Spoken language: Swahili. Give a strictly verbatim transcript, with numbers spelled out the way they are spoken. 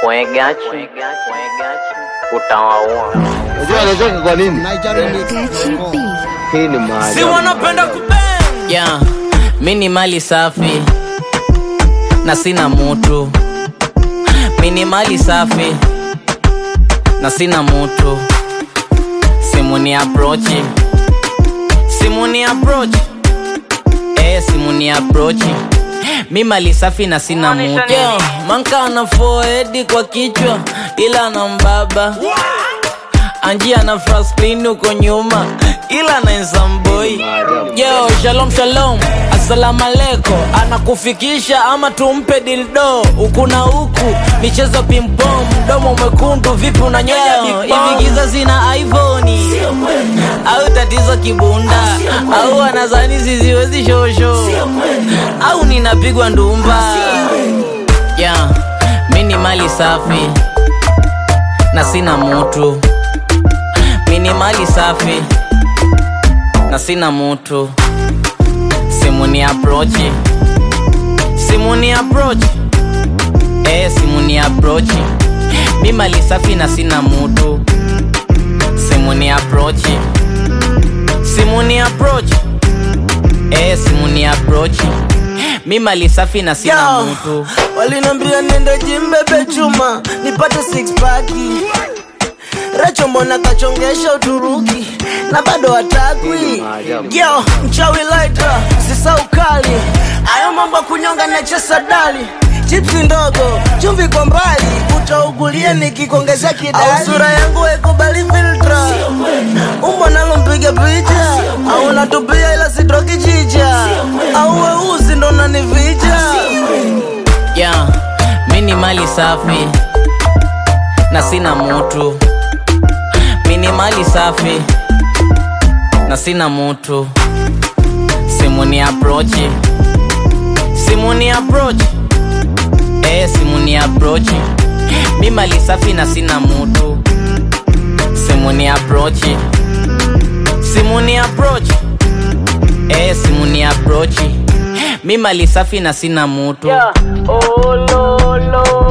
Mwengachi utawaua. Unajua anacheka kwa nini? Hii ni maajabu. Si wanapenda kubang. Yeah, mini mali safi na sina mutu. Mini mali safi na sina mutu. Simu ni approach. Simu ni approach. Eh, simu ni approach. Mi mali safi na sina mutu. Yo, manka ana forehead kwa kichwa ila na mbaba. Anjia na Franklin uko nyuma ila na Nsamboy. Yo, shalom shalom, assalamu alaikum. Anakufikisha ama tumpe dildo. Huku na huku, michezo ping-pong. Mdomo mwekundu, vipi unanyonya hivi giza zina iPhone. Au tatizo kibunda. Au anazani siziwezi shosho. Au ninapigwa ndumba. Yeah, mini mali safi na sina mutu. Mini mali safi na sina mutu. Simu ni approach. Simu ni approach. Eh, simu ni approach. Mi mali safi na sina mutu. Simu ni approach. Simu ni approach. Eh, simu ni approach. Mi mali safi na sina Yo, mutu. Walinambia nenda gym bebe chuma nipate six pack. Recho mbona kachongesha Uturuki na bado hatakwi. Yo, mchawi lighter, sisa ukali. Ayo mambo kunyonga na chesa dali. Chipsi ndogo, chumvi kwa mbali. Utaugulia nikikongeza kidali. Au sura yangu ekubali filtra. Umbo nalo mpiga picha. Au natupia ila sitroki chicha. Au weusi ndo nanivija. Yeah, mini mali safi na sina mutu. Mini mali safi na sina mutu. Simu ni approach. Simu ni approach. Eh, simu ni approach. Mi mali safi na sina mutu. Simu ni approach. Simu ni approach. Eh, simu ni approach. Mi mali safi na sina mutu. Yeah. Oh, lo, lo.